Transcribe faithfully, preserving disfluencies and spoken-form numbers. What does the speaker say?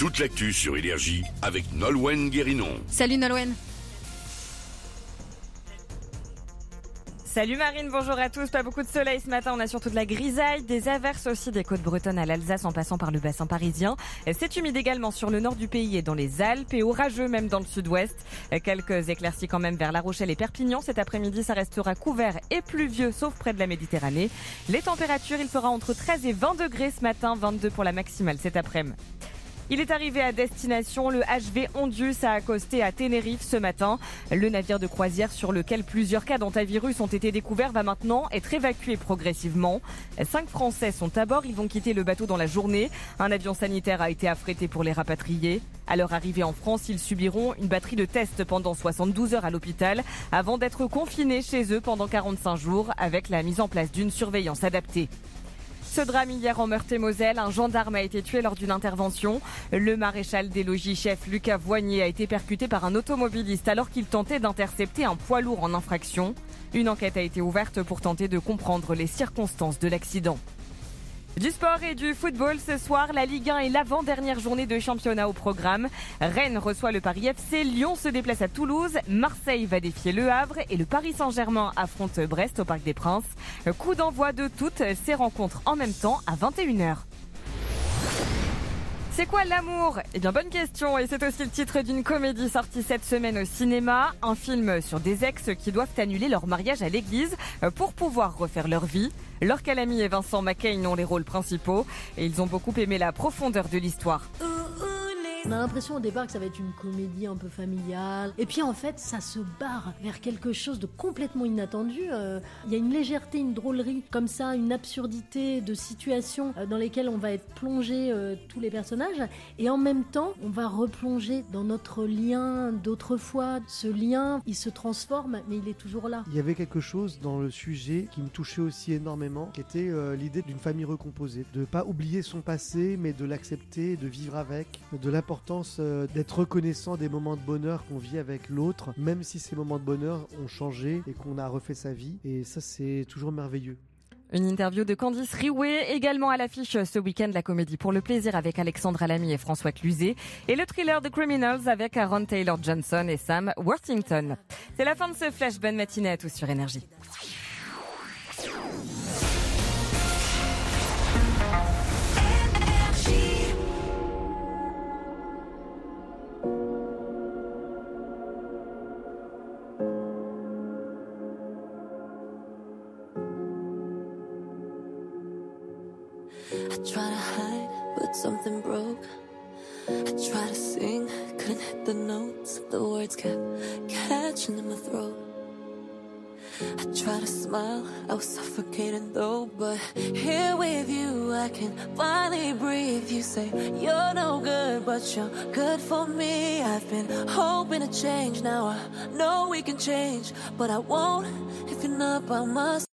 toute l'actu sur Énergie avec Nolwenn Guérinon. Salut Nolwenn. Salut Marine, bonjour à tous. Pas beaucoup de soleil ce matin, on a surtout de la grisaille, des averses aussi des côtes bretonnes à l'Alsace en passant par le bassin parisien. C'est humide également sur le nord du pays et dans les Alpes et orageux même dans le sud-ouest. Quelques éclaircies quand même vers La Rochelle et Perpignan. Cet après-midi, ça restera couvert et pluvieux sauf près de la Méditerranée. Les températures, il fera entre treize et vingt degrés ce matin, vingt-deux pour la maximale cet après-midi. Il est arrivé à destination, le H V Ondius a accosté à Tenerife ce matin. Le navire de croisière sur lequel plusieurs cas d'antivirus ont été découverts va maintenant être évacué progressivement. Cinq Français sont à bord, ils vont quitter le bateau dans la journée. Un avion sanitaire a été affrété pour les rapatrier. À leur arrivée en France, ils subiront une batterie de tests pendant soixante-douze heures à l'hôpital avant d'être confinés chez eux pendant quarante-cinq jours avec la mise en place d'une surveillance adaptée. Ce drame hier en Meurthe-et-Moselle, un gendarme a été tué lors d'une intervention. Le maréchal des logis-chefs Lucas Voignier a été percuté par un automobiliste alors qu'il tentait d'intercepter un poids lourd en infraction. Une enquête a été ouverte pour tenter de comprendre les circonstances de l'accident. Du sport et du football ce soir, la Ligue un et l'avant-dernière journée de championnat au programme. Rennes reçoit le Paris F C, Lyon se déplace à Toulouse, Marseille va défier Le Havre et le Paris Saint-Germain affronte Brest au Parc des Princes. Coup d'envoi de toutes ces rencontres en même temps à vingt et une heures. C'est quoi l'amour ? Eh bien, bonne question. Et c'est aussi le titre d'une comédie sortie cette semaine au cinéma. Un film sur des ex qui doivent annuler leur mariage à l'église pour pouvoir refaire leur vie. Laure Calamy et Vincent McCain ont les rôles principaux. Et ils ont beaucoup aimé la profondeur de l'histoire. On a l'impression au départ que ça va être une comédie un peu familiale. Et puis en fait, ça se barre vers quelque chose de complètement inattendu. Il euh, y a une légèreté, une drôlerie, comme ça, une absurdité de situations euh, dans lesquelles on va être plongé euh, tous les personnages. Et en même temps, on va replonger dans notre lien d'autrefois. Ce lien, il se transforme, mais il est toujours là. Il y avait quelque chose dans le sujet qui me touchait aussi énormément, qui était euh, l'idée d'une famille recomposée. De ne pas oublier son passé, mais de l'accepter, de vivre avec, de l'importance d'être reconnaissant des moments de bonheur qu'on vit avec l'autre, même si ces moments de bonheur ont changé et qu'on a refait sa vie. Et ça, c'est toujours merveilleux. Une interview de Candice Riouet, également à l'affiche ce week-end, la comédie Pour le plaisir avec Alexandra Lamy et François Cluzet, et le thriller The Criminals avec Aaron Taylor-Johnson et Sam Worthington. C'est la fin de ce flash. Bonne matinée à tous sur Énergie. I try to hide, but something broke. I try to sing, couldn't hit the notes. The words kept catching in my throat. I try to smile, I was suffocating though. But here with you, I can finally breathe. You say you're no good, but you're good for me. I've been hoping to change, now I know we can change. But I won't if you're not by my side.